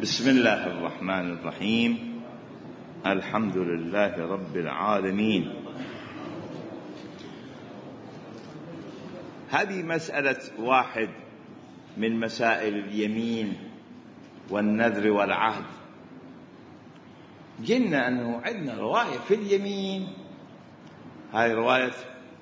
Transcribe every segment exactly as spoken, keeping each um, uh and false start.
بسم الله الرحمن الرحيم. الحمد لله رب العالمين. هذه مسألة واحد من مسائل اليمين والنذر والعهد. قلنا أنه عندنا رواية في اليمين، هاي رواية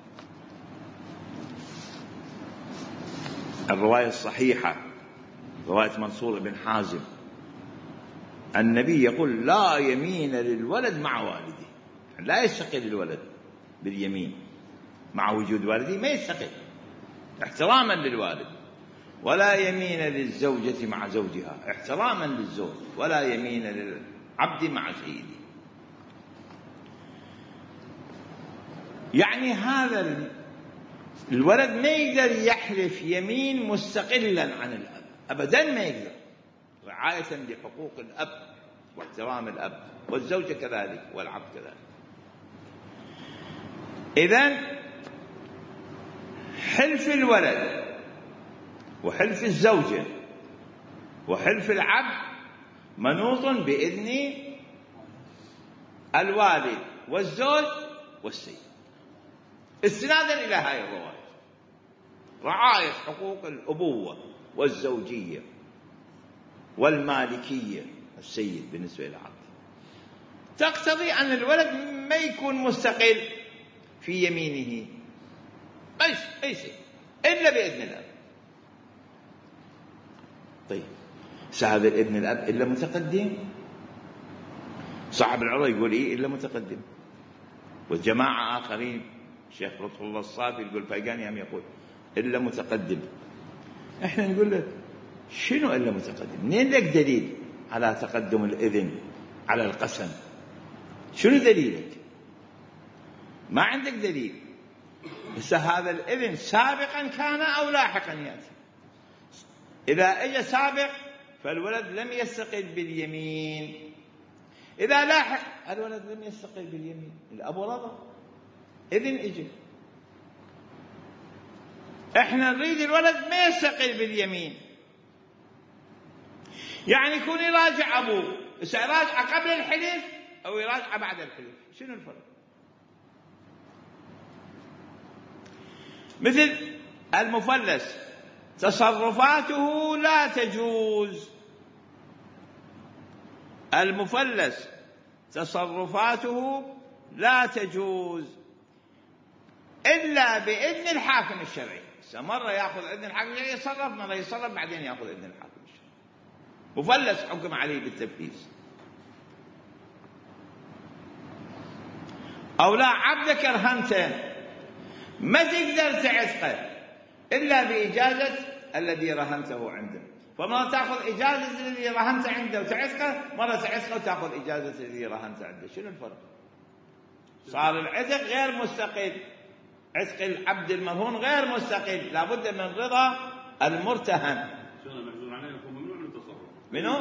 الرواية الصحيحة، رواية منصور بن حازم. النبي يقول لا يمين للولد مع والده، لا يستقل الولد باليمين مع وجود والده، ما يستقل احتراما للوالد. ولا يمين للزوجة مع زوجها احتراما للزوج، ولا يمين للعبد مع سيده. يعني هذا الولد ما يقدر يحلف يمين مستقلا عن الأب أبدا، ما يقدر، رعاية لحقوق الأب واحترام الأب، والزوجة كذلك والعبد كذلك. إذن حلف الولد وحلف الزوجة وحلف العبد منوط بإذن الوالد والزوج والسيد، استنادا إلى هذه الرواية، رعاية حقوق الأبوة والزوجية والمالكية السيد بالنسبة للعبد، تقتضي أن الولد ما يكون مستقل في يمينه أي شيء إلا بإذن الأب. طيب هذا الابن الأب إلا متقدم، صاحب العروة يقول إيه إلا متقدم، والجماعة آخرين الشيخ لطف الله الصافي يقول فايقاني هم يقول إلا متقدم. إحنا نقول له شنو إلا متقدم؟ منين لك دليل على تقدم الإذن على القسم؟ شنو دليلك؟ ما عندك دليل. بس هذا الإذن سابقا كان أو لاحقا يأتي. إذا اجى سابق فالولد لم يستقل باليمين، إذا لاحق الولد لم يستقل باليمين، الأب رضى إذن اجى. احنا نريد الولد ما يستقل باليمين، يعني يكون يراجع أبوه، بس يراجع قبل الحلف أو يراجع بعد الحلف، شنو الفرق؟ مثل المفلس تصرفاته لا تجوز، المفلس تصرفاته لا تجوز إلا بإذن الحاكم الشرعي. مرة يأخذ إذن الحاكم الشرعي يتصرف، مرة يتصرف بعدين يأخذ إذن الحاكم الشرعي. مفلس حكم عليه بالتفليس. أو لا عبدك رهنته ما تقدر تعتقه إلا بإجازة الذي رهنته عنده، فمرة تأخذ إجازة الذي رهنت عنده وتعتقه، مرة تعتقه وتأخذ إجازة الذي رهنت عنده. شنو الفرق؟ صار العتق غير مستقل، عتق العبد المرهون غير مستقل، لابد من رضا المرتهن. منو؟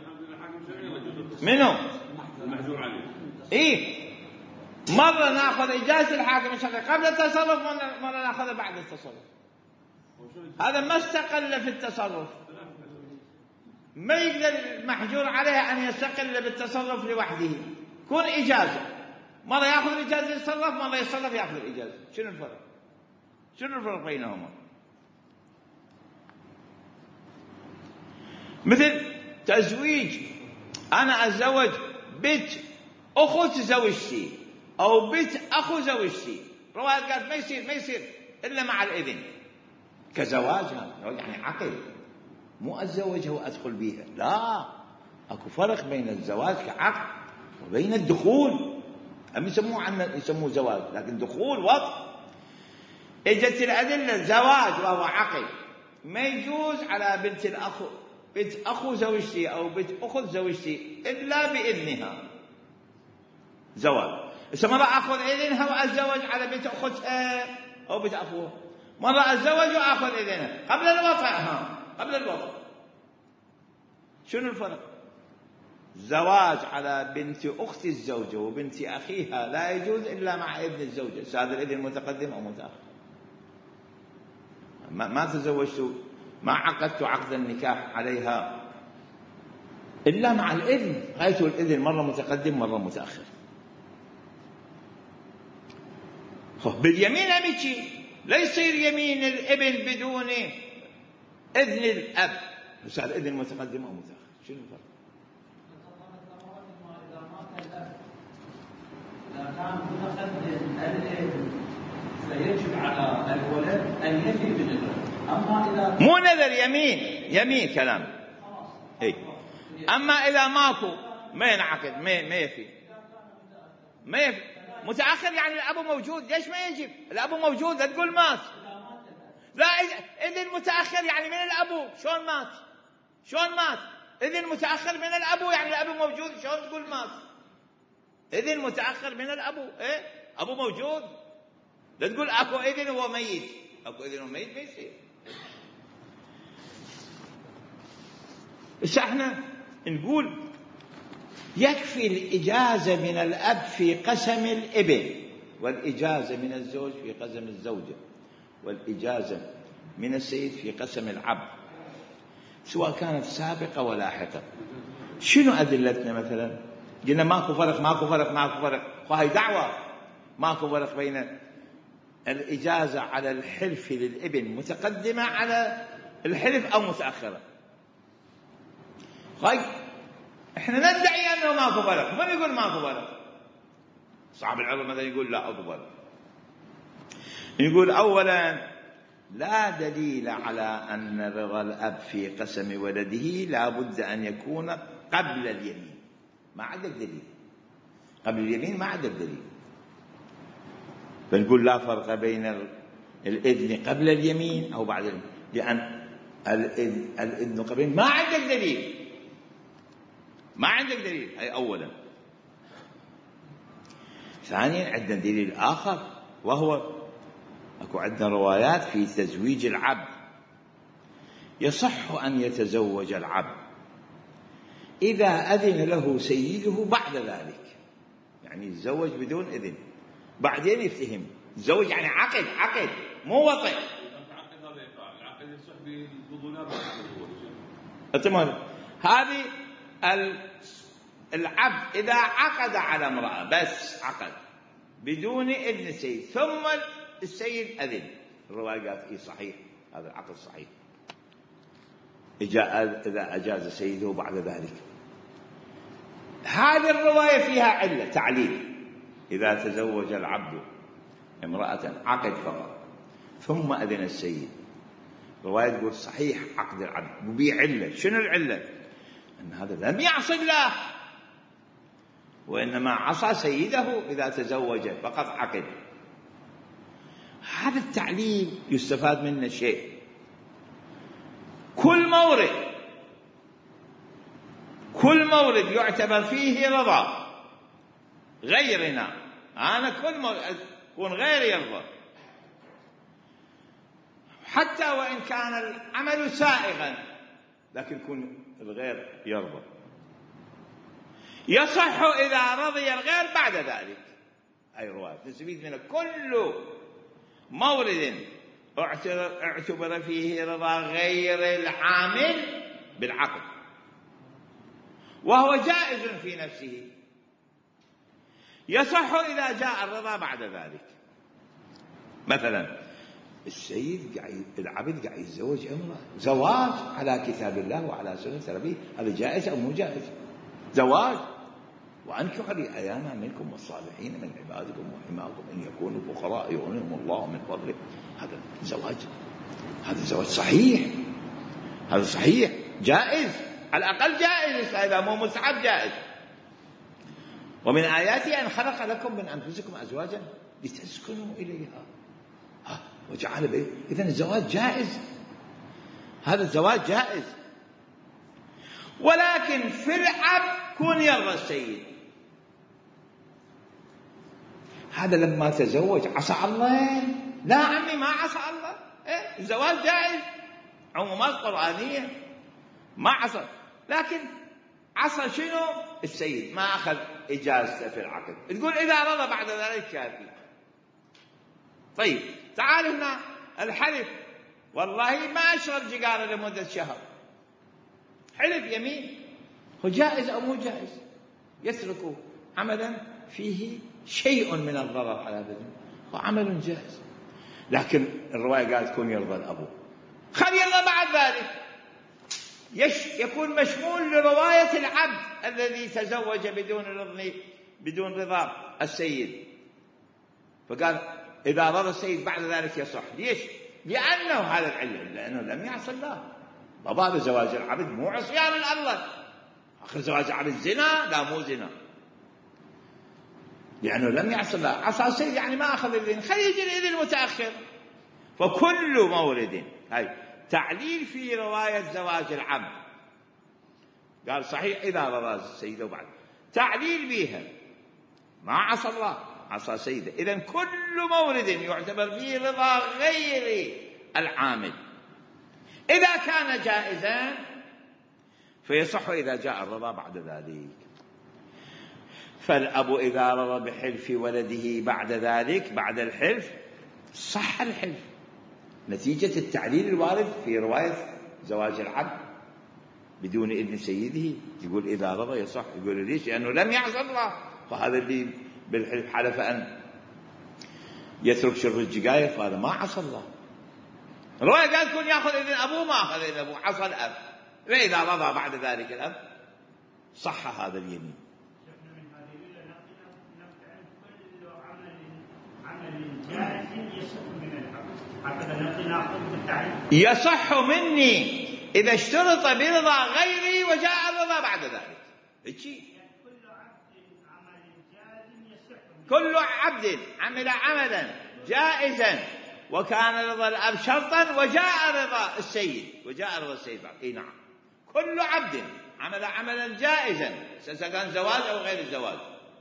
منو؟ المحجور عليه. إيه، مرة نأخذ إجازة الحاكم الشرعي قبل التصرف، مرة نأخذها بعد التصرف. هذا ما استقل في التصرف، ما يقدر المحجور عليه أن يستقل بالتصرف لوحده، كون إجازة، مرة يأخذ الإجازة يتصرف، مرة يتصرف يأخذ الإجازة. شنو الفرق؟ شنو الفرق بينهما؟ مثل تزويج، أنا أتزوج بنت أخت زوجتي أو بنت أخو زوجتي، رواية قالت ما يصير ما يصير إلا مع الإذن، كزواجها يعني عقل، مو أتزوجها وأدخل بها، لا، أكو فرق بين الزواج كعقل وبين الدخول. هم يسموه عنا يسموه زواج، لكن دخول وطء. اجت الأدلة زواج وهو عقل ما يجوز على بنت الأخ، بنت أخو زوجتي أو بنت أخت زوجتي إلا بإذنها، زواج. بس مرة أخذ إذنها وأتزوج على بنت أختها أو بنت أخوها، مرة أتزوج وأخذ إذنها قبل الوطء، ها قبل الوطء. شنو الفرق؟ زواج على بنت أخت الزوجة وبنت أخيها لا يجوز إلا مع إذن الزوجة، هذا الإذن متقدم أو متأخر. ما, ما تزوجت، ما عقدت عقد النكاح عليها إلا مع الإذن، غايته الإذن مرة متقدم مرة متأخر. باليمين هم يجي، لا يصير يمين الابن بدون إذن الأب، بس الإذن متقدم أو متأخر. شنو الفرق؟ إذا كان متقدم الابن فيجب على الولد أن يفي بالنذر، أما إذا مو نذر، يمين، يمين كلام. إيه. أما إذا ماكو ما ينعقد، ما ما يفي، ما يفي. متأخر يعني الأب موجود، ليش ما يجب؟ الأب موجود، لا تقول مات. لا، إذن متأخر يعني من الأب، شلون مات؟ شلون مات؟ إذن متأخر من الأب يعني الأب موجود، شلون تقول مات؟ إذن متأخر من الأب، إيه؟ أبو موجود، لا تقول أكو إذن هو ميت، أكو إذن هو ميت ما يصير. بس احنا نقول يكفي الإجازة من الأب في قسم الابن، والإجازة من الزوج في قسم الزوجة، والإجازة من السيد في قسم العبد، سواء كانت سابقة ولاحقة. شنو أدلتنا مثلا؟ قلنا ماكو فرق، ماكو فرق، ماكو فرق، وهي دعوة ماكو فرق بين الإجازة على الحلف للابن متقدمة على الحلف أو متأخرة. طيب احنا ندعي انه ماكو فرق، من يقول ماكو فرق؟ صاحب العلم مثلا يقول لا اكو فرق. يقول اولا لا دليل على ان رضا الاب في قسم ولده لا بد ان يكون قبل اليمين، ما عندك دليل قبل اليمين، ما عندك دليل. فنقول لا فرق بين الاذن قبل اليمين او بعد اليمين، لان الاذن قبل، ما عندك دليل، ما عندك دليل. أي أولا. ثانيا عندنا دليل آخر، وهو أكو عندنا روايات في تزويج العبد. يصح أن يتزوج العبد إذا أذن له سيده بعد ذلك، يعني يتزوج بدون إذن بعدين يفتهم. تزوج يعني عقد، عقد مو وطئ. العقد يصح بالبطولات. تمام. هذه العبد إذا عقد على امرأة، بس عقد بدون إذن السيد، ثم السيد أذن، الرواية قالت إيه صحيح، هذا العقد صحيح إذا أجاز سيده بعد ذلك. هذه الرواية فيها علة تعليل: إذا تزوج العبد امرأة عقد فقط ثم أذن السيد، رواية تقول صحيح عقد العبد، وبيه علة. شنو العلة؟ أن هذا لم يعصي الله، وإنما عصى سيده إذا تزوج فقط عقد. هذا التعليل يستفاد منه شيء: كل مورد كل مورد يعتبر فيه رضا غيرنا، أنا كل مورد يكون غير يرضى، حتى وإن كان العمل سائغا لكن يكون الغير يرضى. يصح إذا رضي الغير بعد ذلك. أي رواية نستفيد منه: كل مورد اعتبر فيه رضا غير العامل بالعقد وهو جائز في نفسه، يصح إذا جاء الرضا بعد ذلك. مثلا السيد قاعد، العبد قاعد يتزوج امرأة، زواج على كتاب الله وعلى سنة نبيه، هذا جائز أو مو جائز؟ زواج: وأنكحوا الأيام منكم والصالحين من عبادكم وحماكم إن يكونوا فقراء يغنيهم الله من فضله. هذا زواج، هذا زواج صحيح، هذا صحيح جائز، على الأقل جائز، إذا مو مستحب جائز. ومن آياته أن خلق لكم من أنفسكم أزواجا لتسكنوا إليها وجعل بيه. إذن الزواج جائز، هذا الزواج جائز. ولكن في العبد كون يرضى السيد، هذا لما تزوج عصى الله؟ لا عمي، ما عصى الله. إيه؟ الزواج جائز، عمومات قرآنية، ما عصى، لكن عصى شنو؟ السيد ما أخذ إجازته في العقد. تقول إذا رضى بعد ذلك كافي. طيب تعال هنا الحلف: والله ما أشرب سيجارة لمدة شهر، حلف يمين. هو جائز أو مو جائز؟ يترك عملا فيه شيء من الضرر على بدنه، هو عمل جائز. لكن الرواية قالت كون يرضى الأبو، خل يرضى بعد ذلك يش يكون مشمول لرواية العبد الذي تزوج بدون رضا بدون رضا السيد. فقال إذا رضى السيد بعد ذلك يصح. ليش؟ لأنه هذا العلة، لأنه لم يعصي الله. وباب زواج العبد مو عصيان الله، آخر زواج العبد زنا؟ لا مو زنا، لأنه لم يعصي الله. عصى السيد يعني ما أخذ الإذن، خلي يجي الإذن متأخر. فكل مورد، هاي تعليل في رواية زواج العبد، قال صحيح إذا رضى السيد وبعد، تعليل بها ما عصى الله، عصى سيده. إذن كل مورد يعتبر فيه رضا غير العامل. إذا كان جائزا فيصح إذا جاء الرضا بعد ذلك. فالأب إذا رضى بحلف ولده بعد ذلك، بعد الحلف، صح الحلف نتيجة التعليل الوارد في رواية زواج العبد بدون إذن سيده. يقول إذا رضى يصح. يقول ليش؟ لأنه لم يعصي الله، فهذا اللي بالحلف حلف أن يترك شرب الجقاية فهذا ما عصى الله. الرواية قال كون يأخذ إذن أبوه، ما أخذ إذن أبوه، عصى الأب. فإذا رضى بعد ذلك الأب صح هذا اليمين. يصح مني إذا اشترط برضا غيري وجاء الرضا بعد ذلك. كل عبد عمل عملا جائزا وكان رضا الأب شرطا وجاء رضا السيد وجاء رضا السيد بعد. إيه نعم، كل عبد عمل عملا جائزا سواء كان زواج أو غير الزواج.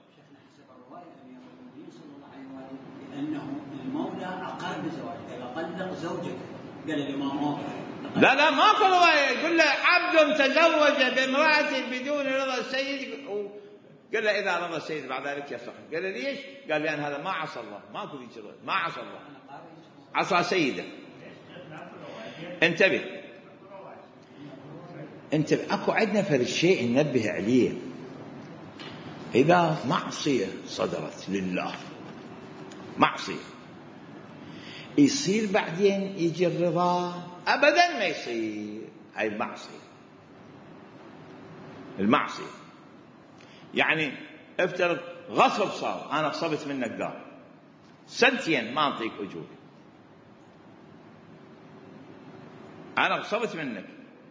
لأنه المولى أقر بزواجه، إذا طلق زوجته قال الإمام لا لا ما في رواية يقول له عبد تزوج بامرأة بدون رضا السيد، قال له إذا رضى السيد بعد ذلك يصح. قال له ليش؟ قال لأن هذا ما عصى الله، ماكو ذي شروط، ما عصى الله، عصى سيده. انتبه انتبه اكو عندنا فرق شيء ننبه عليه. إذا معصية صدرت لله، معصية، يصير بعدين يجي الرضا؟ أبدا ما يصير. هاي المعصية، المعصية يعني افترض غصب صار، أنا غصبت منك دار سنتين ما أعطيك أجور، أنا غصبت منك،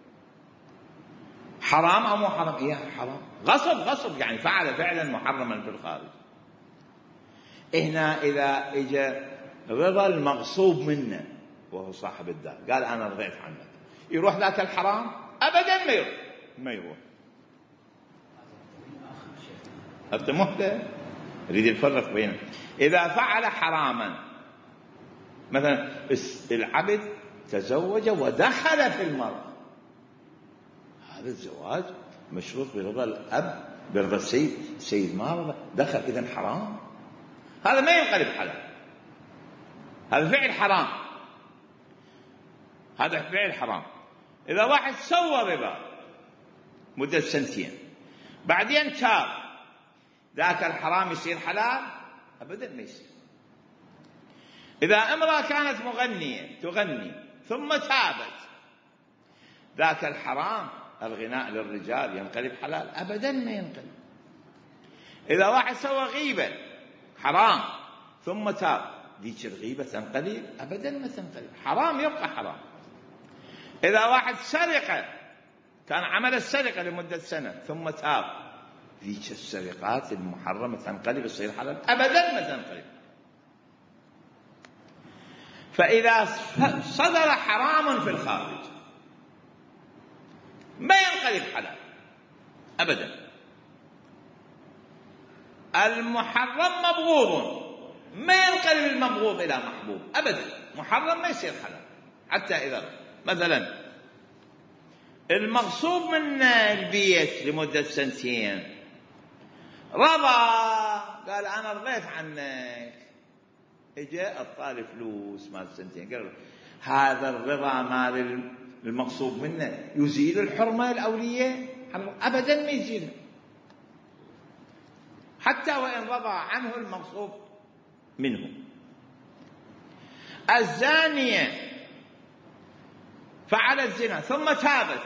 حرام أو مو حرام؟ إيه حرام، غصب غصب يعني فعل فعلا محرما في الخارج. هنا إذا إجا رضا المغصوب منه وهو صاحب الدار قال أنا رضيت عنك، يروح ذاك الحرام؟ أبدا ما يروح، ما يروح. أنت مهتم يريد يفرق بينه. إذا فعل حراما، مثلا العبد تزوج ودخل في المرأة، هذا الزواج مشروط برضا الأب، برضا السيد، السيد ما رضى دخل، إذن حرام، هذا ما ينقلب حلال، هذا فعل حرام، هذا فعل حرام. إذا واحد سوى ربا مدة سنتين بعدين تاب، ذاك الحرام يصير حلال؟ أبدا ما يصير. إذا امرأة كانت مغنية تغني ثم تابت، ذاك الحرام الغناء للرجال ينقلب حلال؟ أبدا ما ينقلب. إذا واحد سوى غيبة حرام ثم تاب، ذيك الغيبة تنقلب؟ أبدا ما تنقلب، حرام يبقى حرام. إذا واحد سرقة كان عمل السرقة لمدة سنة ثم تاب، ذيك السرقات المحرمة تنقلب يصير حلال؟ أبدا ما تنقلب. فإذا صدر حرام في الخارج ما ينقلب حلال أبدا. المحرم مبغوض، ما ينقلب المبغوض إلى محبوب أبدا، محرم ما يصير حلال. حتى إذا مثلا المغصوب من البيت لمدة سنتين رضى، قال أنا رضيت عنك، إجا الطالب فلوس مال سنتين، قال هذا الرضا مال المغصوب منه يزيل الحرمة الأولية؟ أبدا ما يصير، حتى وإن رضى عنه المغصوب منه. الزانية فعلت زنا ثم تابت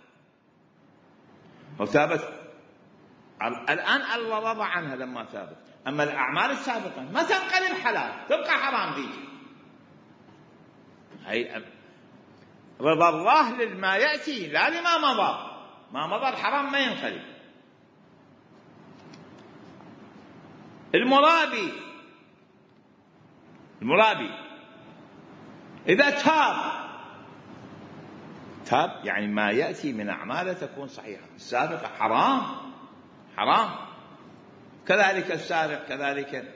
وتابت الآن الله رضى عنها لما تابت، أما الأعمال السابقة ما تنقلب حلال، تبقى حرام فيك. هي رضا الله لما يأتي لا لما مضى، ما مضى الحرام ما ينقلب. المرابي المرابي إذا تاب تاب يعني ما يأتي من أعماله تكون صحيحة، السابقة حرام حرام. كذلك السارق، كذلك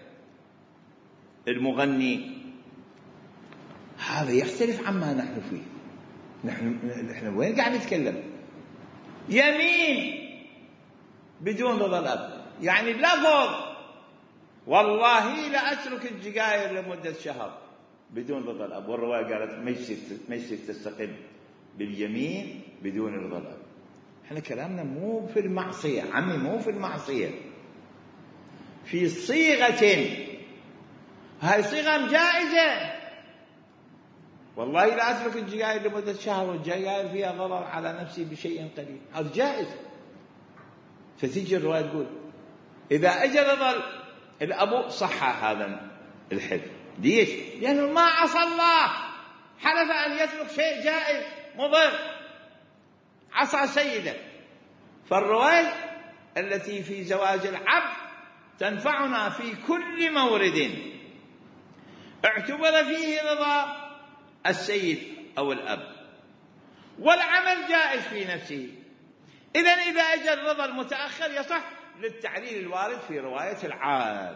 المغني، هذا يختلف عما نحن فيه. نحن نحن وين قاعد نتكلم؟ يمين بدون رضا الأب، يعني لفظ والله لا أترك السجاير لمدة شهر بدون رضا الأب، والرواية قالت ما يصير تستقل باليمين بدون رضا الأب. احنا كلامنا مو في المعصية عمي، مو في المعصية، في صيغة، هاي صيغة جائزة. والله لا أترك السجاير لمدة شهر والسجاير فيها ضرر على نفسي بشيء قليل، هذا جائز. فتيجي الرواية تقول إذا أجى رضا الأبو صح هذا الحلف. ليش؟ لأنه ما عصى الله، حلف أن يترك شيء جائز مضر، عصى سيده. فالرواية التي في زواج العبد تنفعنا في كل مورد اعتبر فيه رضا السيد أو الأب، والعمل جائز في نفسه. إذن إذا أجى الرضا المتأخر يصح للتعليل الوارد في رواية العاد.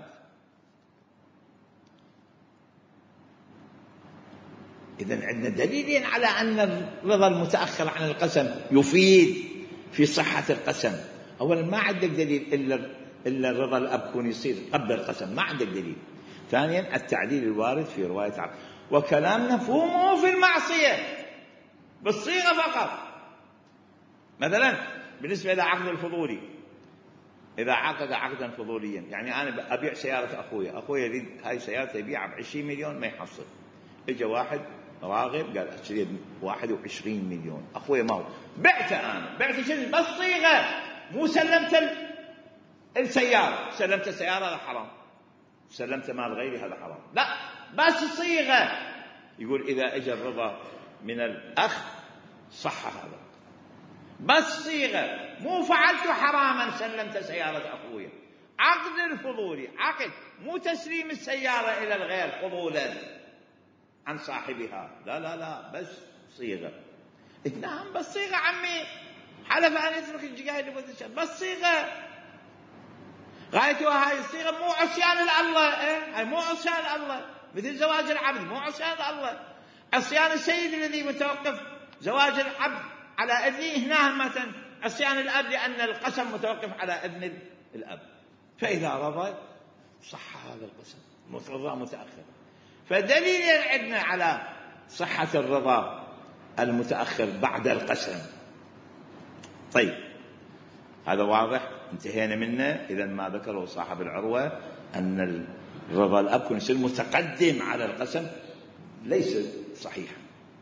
إذن عندنا دليلين على أن الرضا المتأخر عن القسم يفيد في صحة القسم. أولا ما عندك دليل إلا إلا الرضا الأب كون يصير قبل القسم، ما عندك دليل. ثانيا التعليل الوارد في رواية عاد. وكلامنا مو في المعصية بالصيغة فقط. مثلا بالنسبة إلى عقد الفضولي، إذا عقد عقدا فضوليا، يعني أنا أبيع سيارة أخويا، أخويا يريد هاي سيارة يبيعها بعشرين مليون ما يحصل، إجا واحد راغب قال أشتري بواحد وعشرين مليون، أخويا ما هو، بعته أنا بعته شنو بس صيغة، مو سلمت السيارة، سلمت السيارة هذا حرام، سلمت مال غيري هذا حرام، لا بس صيغة. يقول إذا إجا الرضا من الأخ صح هذا، بس صيغة، مو فعلت حراما سلمت سيارة أخويا. عقد الفضولي عقد، مو تسليم السيارة إلى الغير فضولا عن صاحبها، لا لا لا بس صيغة. نعم بس صيغة عمي، حلف أن يترك السجاير لمدة شهر، بس صيغة. غايتها هاي الصيغة مو عصيان الله، إيه؟ هاي مو عصيان الله، مثل زواج العبد مو عصيان الله. عصيان السيد الذي متوقف زواج العبد على إذنه، هنا مثلا عصيان الأب لأن القسم متوقف على إذن الأب. فإذا رضى صح هذا القسم، رضا متأخر. فدليل عندنا على صحة الرضا المتأخر بعد القسم. طيب هذا واضح، انتهينا منه. إذا ما ذكره صاحب العروة أن الرضا الأب يصير متقدم على القسم ليس صحيحا.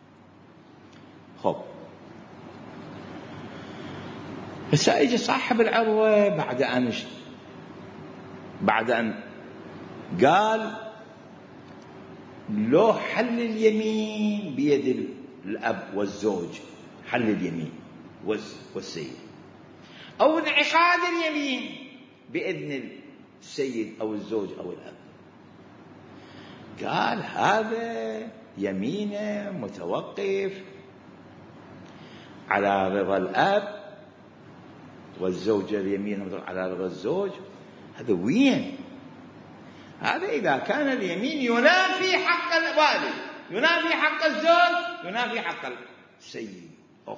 خب بس يجي صاحب العروة بعد أن بعد أن قال لو حل اليمين بيد الأب والزوج، حل اليمين والسيد، أو انعقاد اليمين بإذن السيد أو الزوج أو الأب، قال هذا يمينه متوقف على رضا الأب، والزوجة اليمين على رضا الزوج. هذا وين؟ هذا إذا كان اليمين ينافي حق الوالد، ينافي حق الزوج، ينافي حق السيد. أخ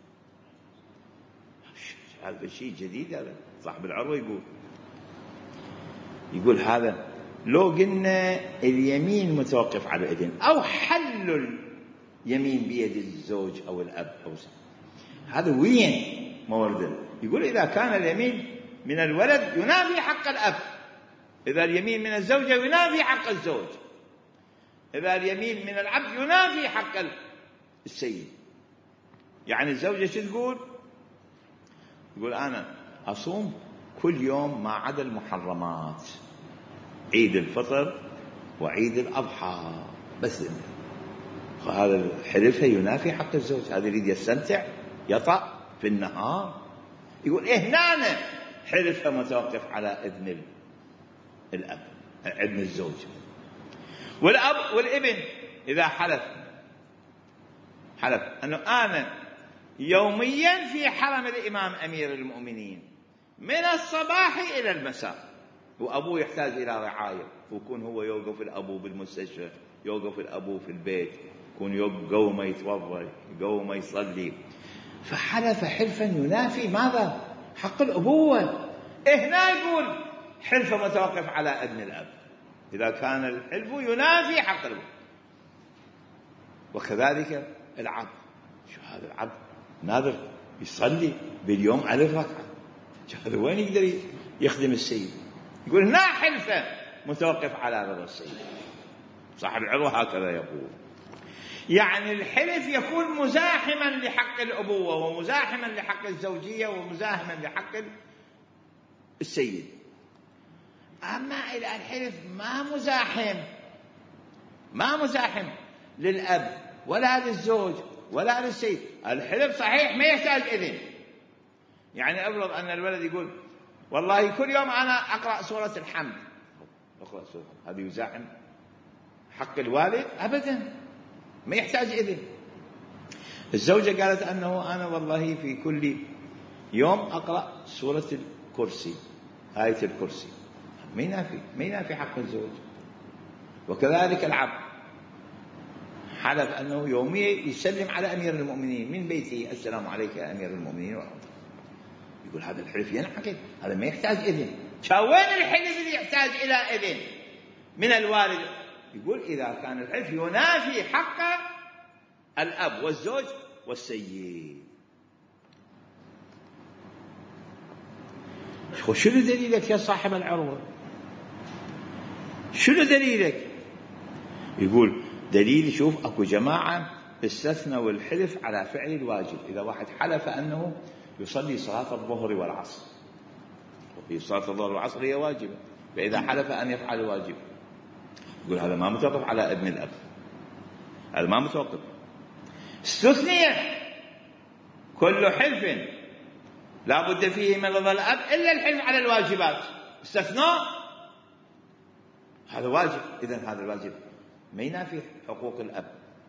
هذا شيء جديد. هذا صاحب العروة يقول يقول هذا لو قلنا اليمين متوقف على الإذن أو حل اليمين بيد الزوج أو الأب أو سيد. هذا وين؟ موردا. يقول إذا كان اليمين من الولد ينافي حق الأب، إذا اليمين من الزوجة ينافي حق الزوج، إذا اليمين من العبد ينافي حق السيد. يعني الزوجة شو تقول؟ يقول أنا أصوم كل يوم ما عدا المحرمات، عيد الفطر وعيد الأضحى بس. فهذا حلفها ينافي حق الزوج، هذا يريد يستمتع يطأ في النهار. يقول إيه هنا حلفها متوقف على إذن الأب، إذن الزوج. والأب والابن إذا حلف حلف أنه أنا يوميا في حرم الإمام أمير المؤمنين من الصباح إلى المساء، وأبوه يحتاج إلى رعاية، ويكون هو يوقف الأبو بالمستشفى، يوقف الأبو في البيت، يكون يقوم يتوضأ، يقوم يصلي، فحلف حلفا ينافي ماذا؟ حق الأبوة. هنا يقول حلفه متوقف على إذن الأب إذا كان الحلف ينافي حق الأبوة. وكذلك العبد، شو هذا العبد نادر يصلي باليوم ألف ركعة، هذا وين يقدر يخدم السيد؟ يقول هنا حلفه متوقف على رضا السيد. صاحب العروة هكذا يقول. يعني الحلف يكون مزاحما لحق الأبوة ومزاحما لحق الزوجية ومزاحما لحق السيد. أما إذا الحلف ما مزاحم ما مزاحم للأب ولا للزوج ولا للسيد، الحلف صحيح ما يحتاج إذن. يعني أفرض أن الولد يقول والله كل يوم أنا أقرأ سورة الحمد، أقرأ سورة هذه يزاحم حق الوالد؟ أبدا، ما يحتاج إذن. الزوجة قالت أنه أنا والله في كل يوم أقرأ سورة الكرسي، آية الكرسي، ما ينافي ما ينافي حق الزوج. وكذلك العبد حلف أنه يوميا يسلم على أمير المؤمنين من بيته، السلام عليك يا أمير المؤمنين، يقول هذا الحلف ينعقد، هذا ما يحتاج إذن. وين الحلف اللي يحتاج إلى إذن من الوالد؟ يقول إذا كان الحلف ينافي حق الأب والزوج والسيد. شنو دليلك يا صاحب العروة؟ شنو دليلك؟ يقول دليل، شوف اكو جماعة استثنوا الحلف على فعل الواجب. إذا واحد حلف أنه يصلي صلاة الظهر والعصر، وفي صلاة الظهر والعصر هي واجبة، فإذا حلف أن يفعل واجب، يقول هذا ما متوقف على إذن الأب، هذا ما متوقف. استثني كل حلف لا بد فيه من رضا الأب إلا الحلف على الواجبات، استثناء هذا واجب، إذن هذا الواجب ما ينافي حقوق الأب.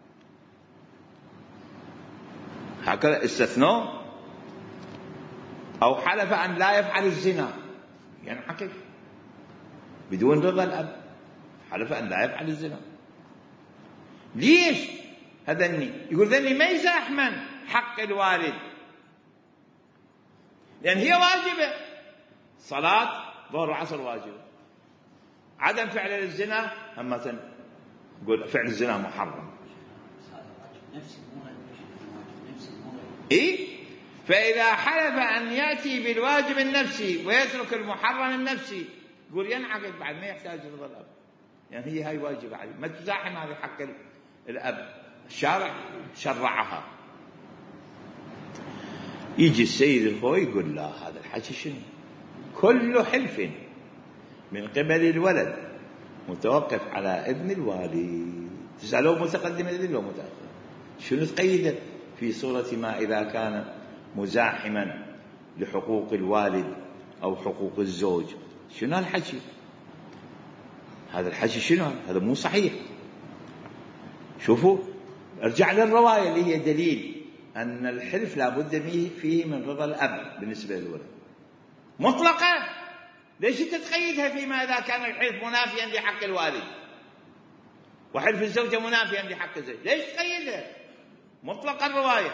هكذا استثناء. أو حلف أن لا يفعل الزنا، يعني حقيقة بدون رضا الأب، حلف أن لا يفعل الزنا. ليش هذني؟ يقول ذني ما يزاحمن حق الوالد، لأن هي واجبة، صلاة ظهر وعصر واجبة، عدم فعل الزنا أما يقول فعل الزنا محرم. إيه؟ فإذا حلف أن يأتي بالواجب النفسي ويترك المحرم النفسي، يقول ينعقد بعد، ما يحتاج رضا الأب، يعني هي هاي واجبة عليه، ما تزاحم هذه حق الأب، الشارع شرعها. يجي السيد الخوي يقول لا، هذا الحكي شنو؟ كل حلف من قبل الولد متوقف على إذن الوالد. تسألوه متقدم إذن لو متأخر، شنو تقيده في صورة ما إذا كان مزاحما لحقوق الوالد أو حقوق الزوج؟ شنو الحكي؟ هذا الحكي شنو؟ هذا مو صحيح. شوفوا، ارجع للرواية اللي هي دليل أن الحلف لا بد فيه من رضا الأب بالنسبة للولد مطلقا. ليش تتقيدها فيما إذا كان الحلف منافيا لحق الوالد وحلف الزوجة منافيا لحق الزوج؟ ليش تقيدها مطلقا؟ الرواية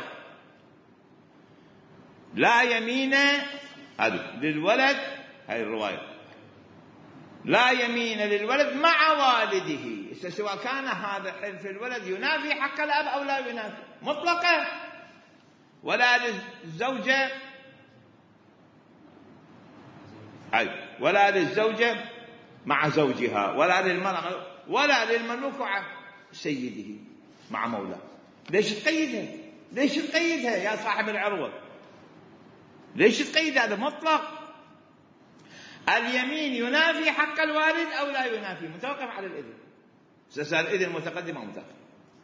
لا يمين هذه للولد، هاي الرواية لا يمين للولد مع والده، سواء كان هذا حلف الولد ينافي حق الأب أو لا ينافي مطلقا، ولا للزوجة أي ولا للزوجة مع زوجها، ولا للمرأة، ولا للمملوك مع سيده مع مولاه. ليش تقيدها؟ ليش تقيدها يا صاحب العروة؟ ليش تقيد؟ هذا مطلق. اليمين ينافي حق الوالد أو لا ينافي؟ متوقف على الإذن. سأسأل إذن متقدم أو متأخر.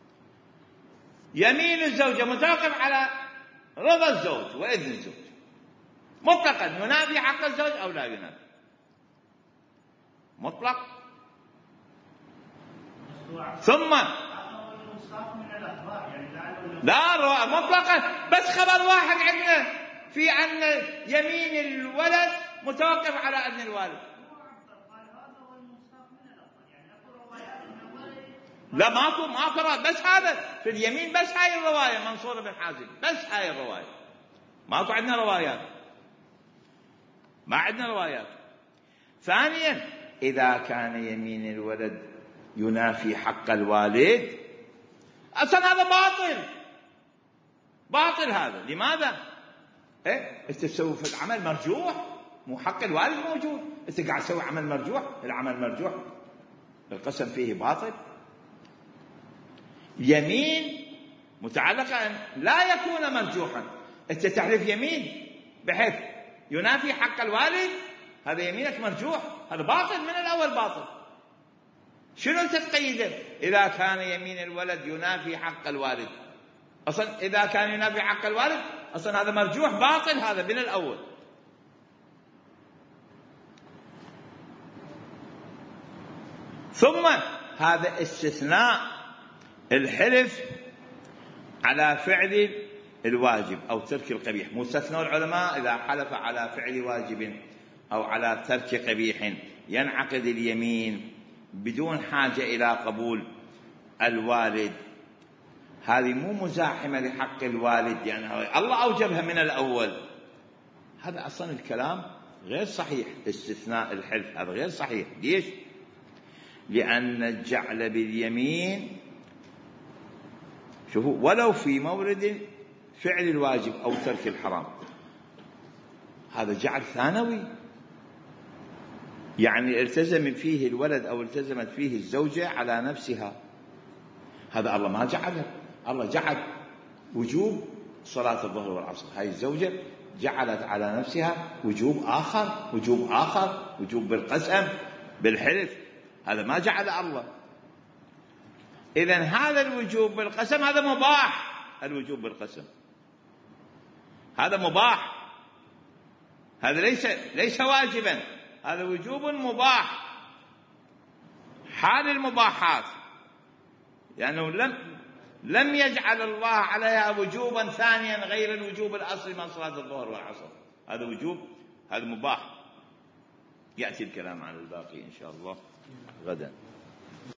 يمين الزوجة متوقف على رضا الزوج وإذن الزوج مطلقا، ينافي حق الزوج أو لا ينافي؟ مطلق. ثم لا مطلقا، بس خبر واحد عندنا في أن يمين الولد متوقف على إذن الوالد. لا ماكو ماكو بس هذا في اليمين، بس هاي الرواية منصور بن حازم، بس هاي الرواية، ماكو عندنا روايات، ما عندنا روايات. ثانيا إذا كان يمين الولد ينافي حق الوالد أصلا هذا باطل، باطل هذا. لماذا؟ إيه أنت تسوي في العمل مرجوح، مو حق الوالد موجود، أنت قاعد تسوي عمل مرجوح، العمل مرجوح القسم فيه باطل. يمين متعلقة أن لا يكون مرجوحا، أنت تحلف يمين بحيث ينافي حق الوالد، هذا يمينك مرجوح، هذا باطل من الأول باطل. شنو تقيده؟ إذا كان يمين الولد ينافي حق الوالد، أصلا إذا كان ينافي حق الوالد أصلا هذا مرجوح باطل، هذا من الأول. ثم هذا استثناء الحلف على فعل الواجب أو ترك القبيح. مستثنى العلماء إذا حلف على فعل واجب أو على ترك قبيح ينعقد اليمين بدون حاجة إلى قبول الوالد. هذه مو مزاحمة لحق الوالد، يعني الله أوجبها من الأول. هذا أصلا الكلام غير صحيح، استثناء الحلف هذا غير صحيح. ليش؟ لأن الجعل باليمين شوفوا ولو في مورد فعل الواجب أو ترك الحرام هذا جعل ثانوي، يعني التزم فيه الولد أو التزمت فيه الزوجة على نفسها، هذا الله ما جعله. الله جعل وجوب صلاة الظهر والعصر، هاي الزوجة جعلت على نفسها وجوب آخر، وجوب آخر وجوب بالقسم بالحلف، هذا ما جعل الله. إذن هذا الوجوب بالقسم هذا مباح، الوجوب بالقسم هذا مباح، هذا ليس ليس واجبا، هذا وجوب مباح، حال المباحات، لأنه لم لم يجعل الله عليها وجوبا ثانيا غير الوجوب الأصلي من صلاة الظهر والعصر، هذا وجوب، هذا مباح. يأتي الكلام عن الباقي إن شاء الله غدا.